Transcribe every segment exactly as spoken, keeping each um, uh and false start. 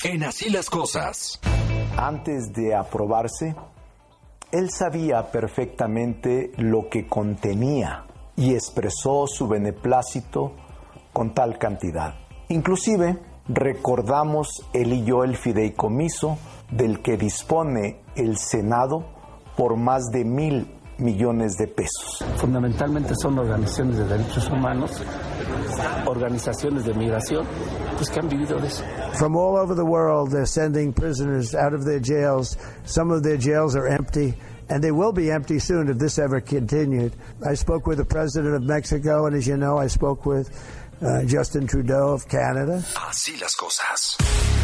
En Así las Cosas. Antes de aprobarse, él sabía perfectamente lo que contenía y expresó su beneplácito con tal cantidad. Inclusive, recordamos él y yo el fideicomiso del que dispone el Senado por más de mil millones de pesos. Fundamentalmente son organizaciones de derechos humanos, organizaciones de migración, pues que han vivido de eso. From all over the world, they're sending prisoners out of their jails. Some of their jails are empty, and they will be empty soon if this ever continued. I spoke with the president of Mexico, and as you know, I spoke with uh, Justin Trudeau of Canada. Así las cosas.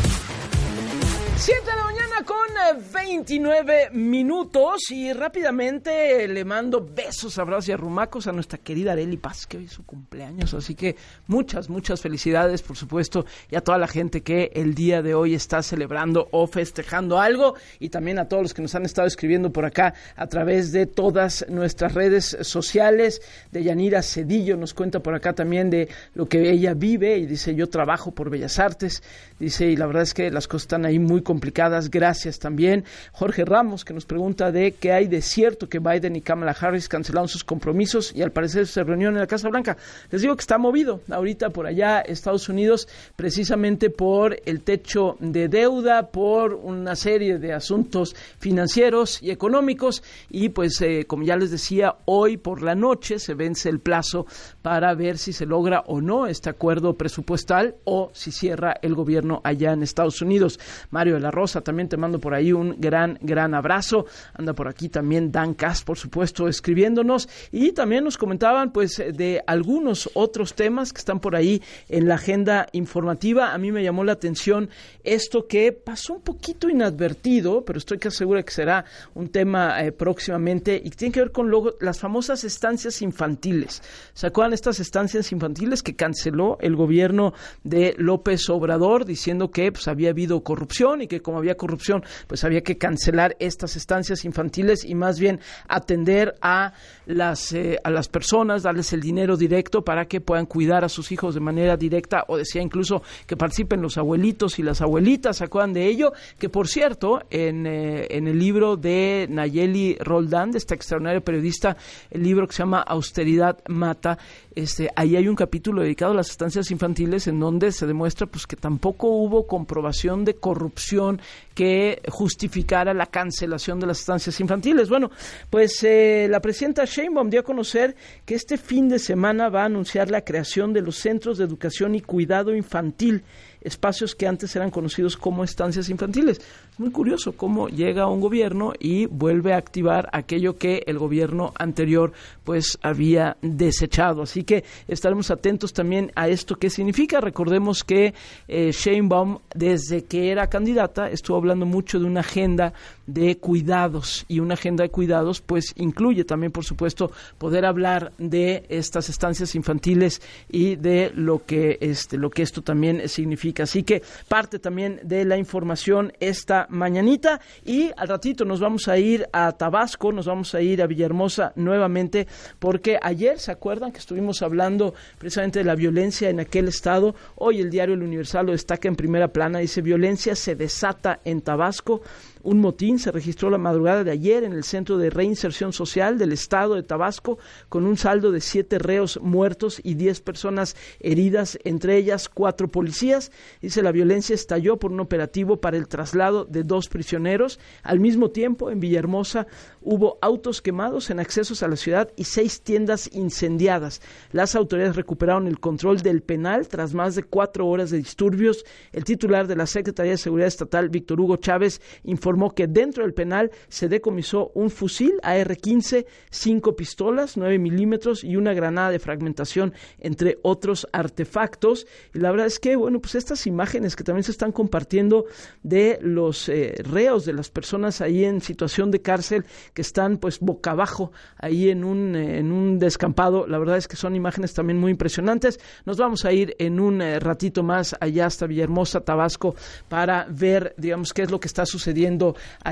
siete de la mañana con veintinueve minutos y rápidamente le mando besos, abrazos y arrumacos a nuestra querida Arely Paz, que hoy es su cumpleaños, así que muchas, muchas felicidades, por supuesto, y a toda la gente que el día de hoy está celebrando o festejando algo, y también a todos los que nos han estado escribiendo por acá a través de todas nuestras redes sociales. De Yanira Cedillo nos cuenta por acá también de lo que ella vive y dice: yo trabajo por Bellas Artes, dice, y la verdad es que las cosas están ahí muy complicadas, gracias también. Jorge Ramos, que nos pregunta de qué hay de cierto que Biden y Kamala Harris cancelaron sus compromisos y al parecer se reunieron en la Casa Blanca. Les digo que está movido ahorita por allá Estados Unidos, precisamente por el techo de deuda, por una serie de asuntos financieros y económicos, y pues eh, como ya les decía, hoy por la noche se vence el plazo para ver si se logra o no este acuerdo presupuestal o si cierra el gobierno allá en Estados Unidos. Mario de la Rosa, también te mando por ahí un gran, gran abrazo. Anda por aquí también Dan Cast, por supuesto, escribiéndonos, y también nos comentaban pues de algunos otros temas que están por ahí en la agenda informativa. A mí me llamó la atención esto que pasó un poquito inadvertido, pero estoy casi segura que será un tema eh, próximamente, y tiene que ver con luego las famosas estancias infantiles. ¿Se acuerdan estas estancias infantiles que canceló el gobierno de López Obrador, diciendo que pues había habido corrupción y que como había corrupción pues había que cancelar estas estancias infantiles y más bien atender a las eh, a las personas, darles el dinero directo para que puedan cuidar a sus hijos de manera directa, o decía incluso que participen los abuelitos y las abuelitas? ¿Se acuerdan de ello? Que por cierto, en, eh, en el libro de Nayeli Roldán, de esta extraordinaria periodista, el libro que se llama Austeridad Mata, este, ahí hay un capítulo dedicado a las estancias infantiles en donde se demuestra pues que tampoco hubo comprobación de corrupción que justificara la cancelación de las estancias infantiles. Bueno, pues eh, la presidenta Sheinbaum dio a conocer que este fin de semana va a anunciar la creación de los Centros de Educación y Cuidado Infantil, espacios que antes eran conocidos como estancias infantiles. Muy curioso cómo llega un gobierno y vuelve a activar aquello que el gobierno anterior pues había desechado. Así que estaremos atentos también a esto que significa. Recordemos que eh, Sheinbaum, desde que era candidata, estuvo hablando mucho de una agenda de cuidados, y una agenda de cuidados pues incluye también, por supuesto, poder hablar de estas estancias infantiles y de lo que este lo que esto también significa. Así que parte también de la información esta mañanita, y al ratito nos vamos a ir a Tabasco, nos vamos a ir a Villahermosa nuevamente, porque ayer, ¿se acuerdan que estuvimos hablando precisamente de la violencia en aquel estado? Hoy el diario El Universal lo destaca en primera plana, dice: violencia se desata en Tabasco. Un motín se registró la madrugada de ayer en el Centro de Reinserción Social del Estado de Tabasco, con un saldo de siete reos muertos y diez personas heridas, entre ellas cuatro policías. Dice: la violencia estalló por un operativo para el traslado de dos prisioneros. Al mismo tiempo, en Villahermosa hubo autos quemados en accesos a la ciudad y seis tiendas incendiadas. Las autoridades recuperaron el control del penal tras más de cuatro horas de disturbios. El titular de la Secretaría de Seguridad Estatal, Víctor Hugo Chávez, informó que dentro del penal se decomisó un fusil A R quince, cinco pistolas nueve milímetros y una granada de fragmentación, entre otros artefactos. Y la verdad es que, bueno, pues estas imágenes que también se están compartiendo de los eh, reos, de las personas ahí en situación de cárcel, que están pues boca abajo ahí en un, eh, en un descampado, la verdad es que son imágenes también muy impresionantes. Nos vamos a ir en un eh, ratito más allá hasta Villahermosa, Tabasco, para ver, digamos, qué es lo que está sucediendo allá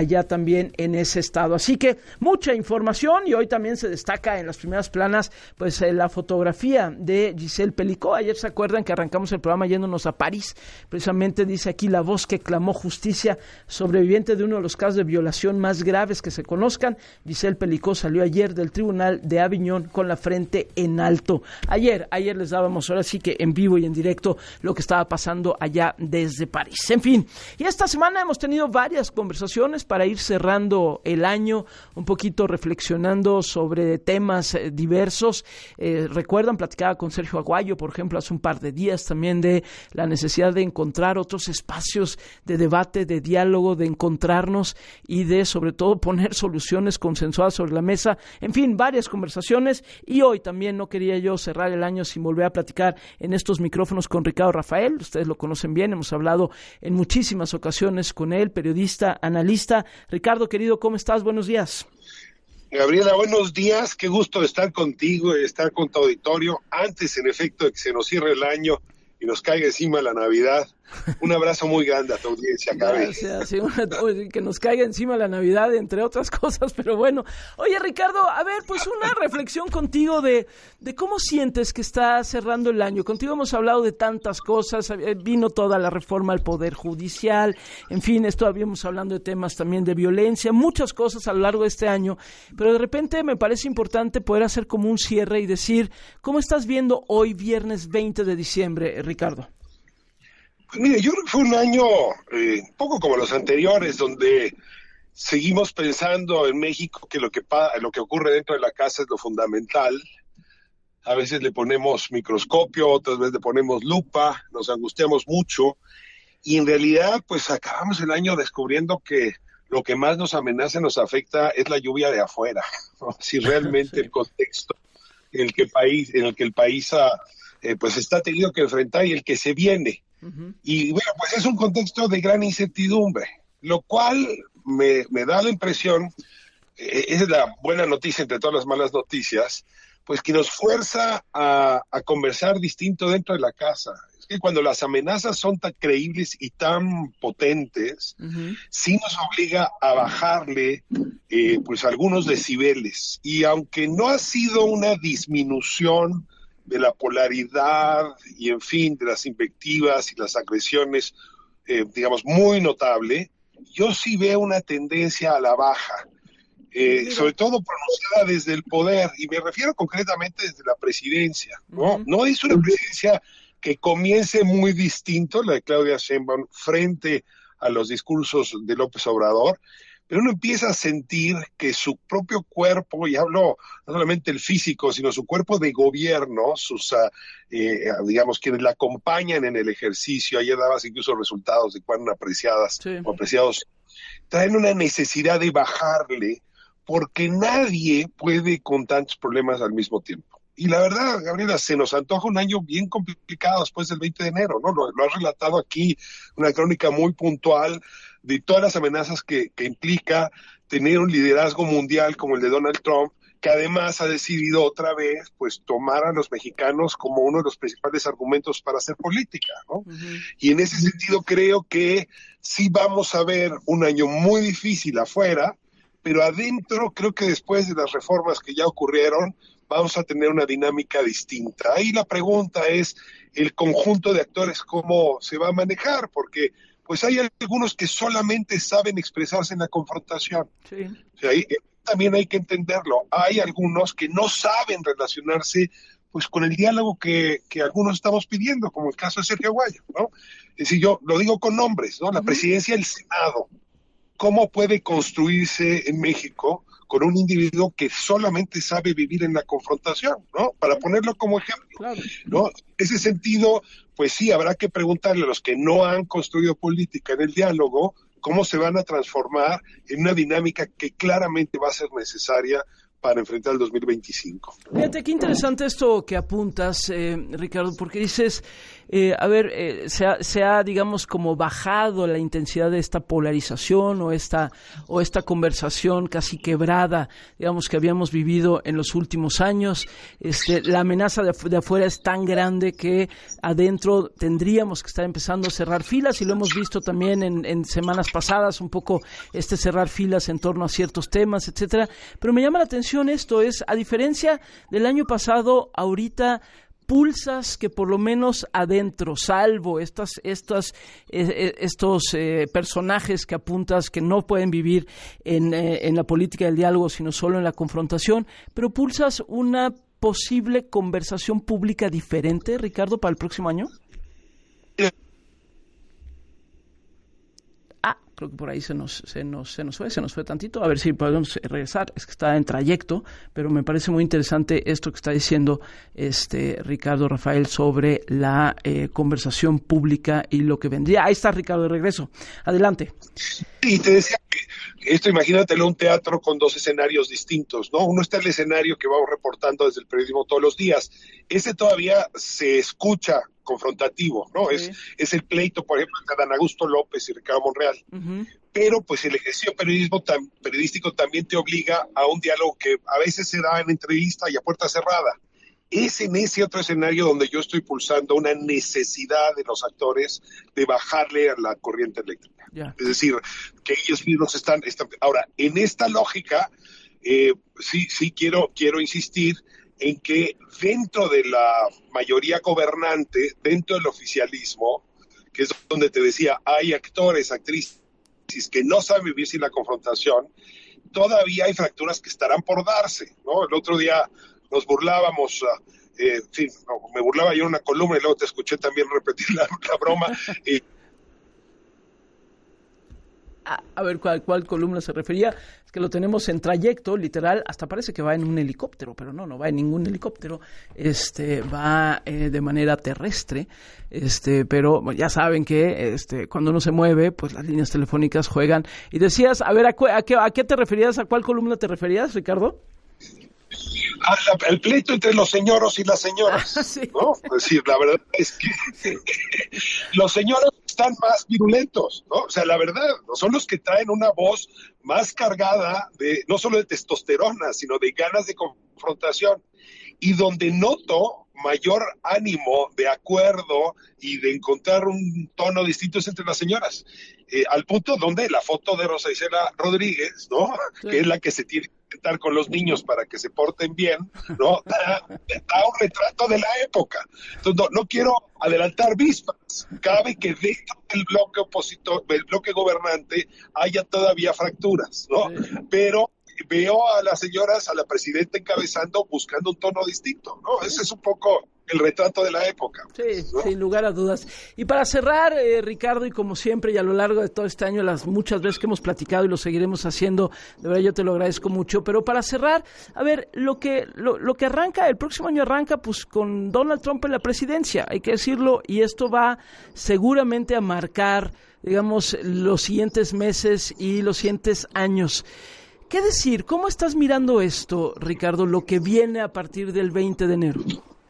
allá también en ese estado. Así que mucha información, y hoy también se destaca en las primeras planas pues eh, la fotografía de Giselle Pelicó. Ayer se acuerdan que arrancamos el programa yéndonos a París, precisamente dice aquí la voz que clamó justicia, sobreviviente de uno de los casos de violación más graves que se conozcan. Giselle Pelicó salió ayer del Tribunal de Aviñón con la frente en alto. Ayer, ayer les dábamos ahora sí que en vivo y en directo lo que estaba pasando allá desde París. En fin, y esta semana hemos tenido varias conversaciones para ir cerrando el año, un poquito reflexionando sobre temas eh, diversos. Eh, recuerdan, platicaba con Sergio Aguayo, por ejemplo, hace un par de días también de la necesidad de encontrar otros espacios de debate, de diálogo, de encontrarnos y de, sobre todo, poner soluciones consensuadas sobre la mesa. En fin, varias conversaciones, y hoy también no quería yo cerrar el año sin volver a platicar en estos micrófonos con Ricardo Rafael. Ustedes lo conocen bien, hemos hablado en muchísimas ocasiones con él, periodista, analista. Ricardo, querido, ¿cómo estás? Buenos días. Gabriela, buenos días, qué gusto estar contigo y estar con tu auditorio antes, en efecto, de que se nos cierre el año y nos caiga encima la Navidad. Un abrazo muy grande a tu audiencia, Gaby. Gracias, sí, una, que nos caiga encima la Navidad, entre otras cosas, pero bueno. Oye, Ricardo, a ver, pues una reflexión contigo de, de cómo sientes que está cerrando el año. Contigo hemos hablado de tantas cosas, vino toda la reforma al Poder Judicial, en fin, esto habíamos hablando de temas también de violencia, muchas cosas a lo largo de este año, pero de repente me parece importante poder hacer como un cierre y decir, ¿cómo estás viendo hoy, viernes veinte de diciembre, Ricardo? Pues mire, yo creo que fue un año eh, poco como los anteriores, donde seguimos pensando en México que lo que pa- lo que ocurre dentro de la casa es lo fundamental. A veces le ponemos microscopio, otras veces le ponemos lupa, nos angustiamos mucho, y en realidad pues acabamos el año descubriendo que lo que más nos amenaza, nos afecta, es la lluvia de afuera, ¿no? Si realmente sí. El contexto en el que el país, en el que el país ha, eh, pues está teniendo que enfrentar y el que se viene. Uh-huh. Y bueno, pues es un contexto de gran incertidumbre, lo cual me, me da la impresión, eh, es la buena noticia entre todas las malas noticias, pues que nos fuerza a, a conversar distinto dentro de la casa. Es que cuando las amenazas son tan creíbles y tan potentes, uh-huh. sí nos obliga a bajarle eh, pues algunos decibeles. Y aunque no ha sido una disminución de la polaridad y, en fin, de las invectivas y las agresiones, eh, digamos, muy notable, yo sí veo una tendencia a la baja, eh, sobre todo pronunciada desde el poder, y me refiero concretamente desde la presidencia, ¿no? Uh-huh. No es una presidencia que comience muy distinto, la de Claudia Sheinbaum, frente a los discursos de López Obrador, pero uno empieza a sentir que su propio cuerpo, y hablo no solamente el físico, sino su cuerpo de gobierno, sus, uh, eh, digamos, quienes la acompañan en el ejercicio, ayer dabas incluso resultados de cuán apreciadas sí. o apreciados, traen una necesidad de bajarle, porque nadie puede con tantos problemas al mismo tiempo. Y la verdad, Gabriela, se nos antoja un año bien complicado después del veinte de enero, ¿no? Lo, lo has relatado aquí, una crónica muy puntual de todas las amenazas que, que implica tener un liderazgo mundial como el de Donald Trump, que además ha decidido otra vez, pues, tomar a los mexicanos como uno de los principales argumentos para hacer política, ¿no? Uh-huh. Y en ese sentido creo que sí vamos a ver un año muy difícil afuera, pero adentro creo que después de las reformas que ya ocurrieron, vamos a tener una dinámica distinta. Ahí la pregunta es el conjunto de actores, cómo se va a manejar, porque pues hay algunos que solamente saben expresarse en la confrontación. Sí. O sea, ahí, también hay que entenderlo. Hay algunos que no saben relacionarse pues con el diálogo que, que algunos estamos pidiendo, como el caso de Sergio Aguayo, ¿no? Es decir, yo lo digo con nombres, ¿no? La uh-huh. presidencia del Senado. ¿Cómo puede construirse en México con un individuo que solamente sabe vivir en la confrontación, ¿no? Para ponerlo como ejemplo, claro. ¿no? En ese sentido, pues sí, habrá que preguntarle a los que no han construido política en el diálogo, cómo se van a transformar en una dinámica que claramente va a ser necesaria para enfrentar el dos mil veinticinco. Fíjate, qué interesante esto que apuntas, eh, Ricardo, porque dices, eh, a ver, eh, se, ha, se ha, digamos, como bajado la intensidad de esta polarización o esta, o esta conversación casi quebrada, digamos, que habíamos vivido en los últimos años. Este, la amenaza de, de afuera es tan grande que adentro tendríamos que estar empezando a cerrar filas, y lo hemos visto también en, en semanas pasadas, un poco este cerrar filas en torno a ciertos temas, etcétera. Pero me llama la atención esto, es, a diferencia del año pasado, ahorita pulsas que por lo menos adentro, salvo estas, estas, eh, estos eh, personajes que apuntas que no pueden vivir en, eh, en la política del diálogo, sino solo en la confrontación, pero pulsas una posible conversación pública diferente, Ricardo, para el próximo año. Creo que por ahí se nos, se nos, se nos fue, se nos fue tantito. A ver si podemos regresar. Es que está en trayecto, pero me parece muy interesante esto que está diciendo este Ricardo Rafael sobre la eh, conversación pública y lo que vendría. Ahí está, Ricardo, de regreso. Adelante. Y te decía que esto, imagínatelo, un teatro con dos escenarios distintos, ¿no? Uno está el escenario que vamos reportando desde el periodismo todos los días. Ese todavía se escucha confrontativo, ¿no? Sí. Es, es el pleito, por ejemplo, de Adán Augusto López y Ricardo Monreal. Uh-huh. Pero, pues, el ejercicio periodismo tam, periodístico también te obliga a un diálogo que a veces se da en entrevista y a puerta cerrada. Es en ese otro escenario donde yo estoy pulsando una necesidad de los actores de bajarle a la corriente eléctrica. Yeah. Es decir, que ellos mismos están... están ahora, en esta lógica, eh, sí, sí quiero, quiero insistir en que dentro de la mayoría gobernante, dentro del oficialismo, que es donde te decía, hay actores, actrices que no saben vivir sin la confrontación, todavía hay fracturas que estarán por darse, ¿no? El otro día nos burlábamos, uh, eh, en fin, no, me burlaba yo en una columna y luego te escuché también repetir la, la broma. Eh, A, a ver, ¿cuál, ¿cuál columna se refería? Es que lo tenemos en trayecto, literal, hasta parece que va en un helicóptero, pero no, no va en ningún helicóptero, este, va eh, de manera terrestre, este, pero bueno, ya saben que este, cuando uno se mueve, pues las líneas telefónicas juegan. Y decías, a ver, ¿a, cu- a, qué, ¿a qué te referías? ¿A cuál columna te referías, Ricardo? El pleito entre los señoros y las señoras, ah, sí. ¿no? Es decir, la verdad es que sí. Los señoros están más virulentos, ¿no? O sea, la verdad, son los que traen una voz más cargada de, no solo de testosterona, sino de ganas de confrontación. Y donde noto mayor ánimo de acuerdo y de encontrar un tono distinto es entre las señoras. Eh, al punto donde la foto de Rosa Isela Rodríguez, ¿no? Sí. Que es la que se tiene que sentar con los niños para que se porten bien, ¿no? Da, da un retrato de la época. Entonces, no, no quiero adelantar vísperas. Cabe que dentro del bloque opositor, del bloque gobernante, haya todavía fracturas, ¿no? Sí. Pero veo a las señoras, a la presidenta encabezando, buscando un tono distinto, ¿no? Ese es un poco el retrato de la época. Sí, ¿no? Sin lugar a dudas. Y para cerrar, eh, Ricardo, y como siempre, y a lo largo de todo este año, las muchas veces que hemos platicado y lo seguiremos haciendo, de verdad yo te lo agradezco mucho, pero para cerrar, a ver, lo que lo, lo que arranca, el próximo año arranca pues con Donald Trump en la presidencia, hay que decirlo, y esto va seguramente a marcar, digamos, los siguientes meses y los siguientes años. ¿Qué decir? ¿Cómo estás mirando esto, Ricardo, lo que viene a partir del veinte de enero?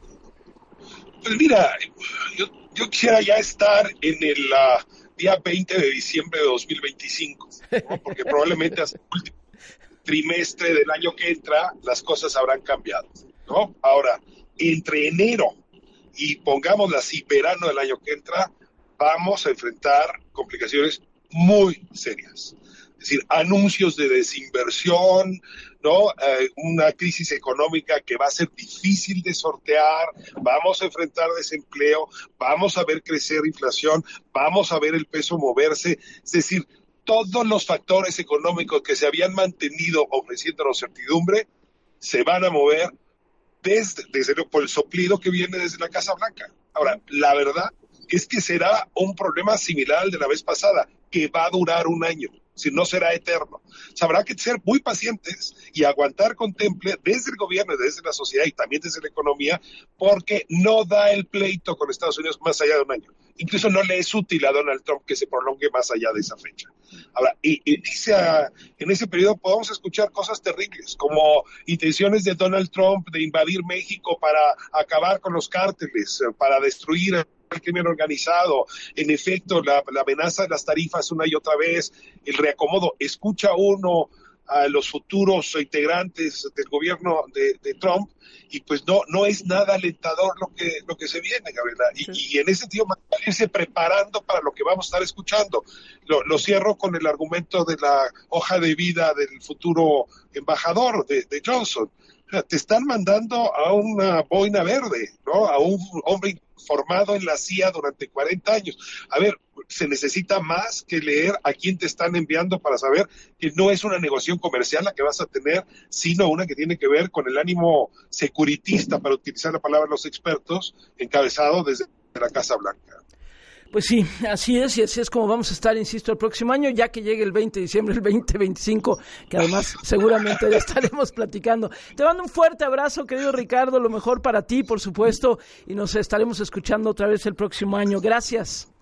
Pues mira, yo, yo quisiera ya estar en el uh, día veinte de diciembre de dos mil veinticinco, ¿no? Porque probablemente hasta el último trimestre del año que entra las cosas habrán cambiado, ¿no? Ahora, entre enero y pongámoslo así, verano del año que entra, vamos a enfrentar complicaciones muy serias. Es decir, anuncios de desinversión, ¿no? Eh, una crisis económica que va a ser difícil de sortear, vamos a enfrentar desempleo, vamos a ver crecer inflación, vamos a ver el peso moverse, es decir, todos los factores económicos que se habían mantenido ofreciéndonos certidumbre se van a mover desde, desde por el soplido que viene desde la Casa Blanca. Ahora, la verdad es que será un problema similar al de la vez pasada, que va a durar un año. Si no será eterno. O sea, habrá que ser muy pacientes y aguantar con temple desde el gobierno, desde la sociedad y también desde la economía, porque no da el pleito con Estados Unidos más allá de un año. Incluso no le es útil a Donald Trump que se prolongue más allá de esa fecha. Ahora, y, y ese, en ese periodo podemos escuchar cosas terribles, como intenciones de Donald Trump de invadir México para acabar con los cárteles, para destruir el crimen organizado, en efecto, la, la amenaza de las tarifas una y otra vez, el reacomodo. Escucha uno a los futuros integrantes del gobierno de, de Trump y pues no no es nada alentador lo que lo que se viene, Gabriela. Y, sí. y en ese sentido, irse preparando para lo que vamos a estar escuchando. Lo, lo cierro con el argumento de la hoja de vida del futuro embajador de, de Johnson. O sea, te están mandando a una boina verde, ¿no? A un hombre formado en la C I A durante cuarenta años. A ver, se necesita más que leer a quién te están enviando para saber que no es una negociación comercial la que vas a tener, sino una que tiene que ver con el ánimo securitista, para utilizar la palabra de los expertos, encabezado desde la Casa Blanca. Pues sí, así es, y así es como vamos a estar, insisto, el próximo año, ya que llegue el veinte de diciembre, el veinte veinticinco, que además seguramente ya estaremos platicando. Te mando un fuerte abrazo, querido Ricardo, lo mejor para ti, por supuesto, y nos estaremos escuchando otra vez el próximo año. Gracias.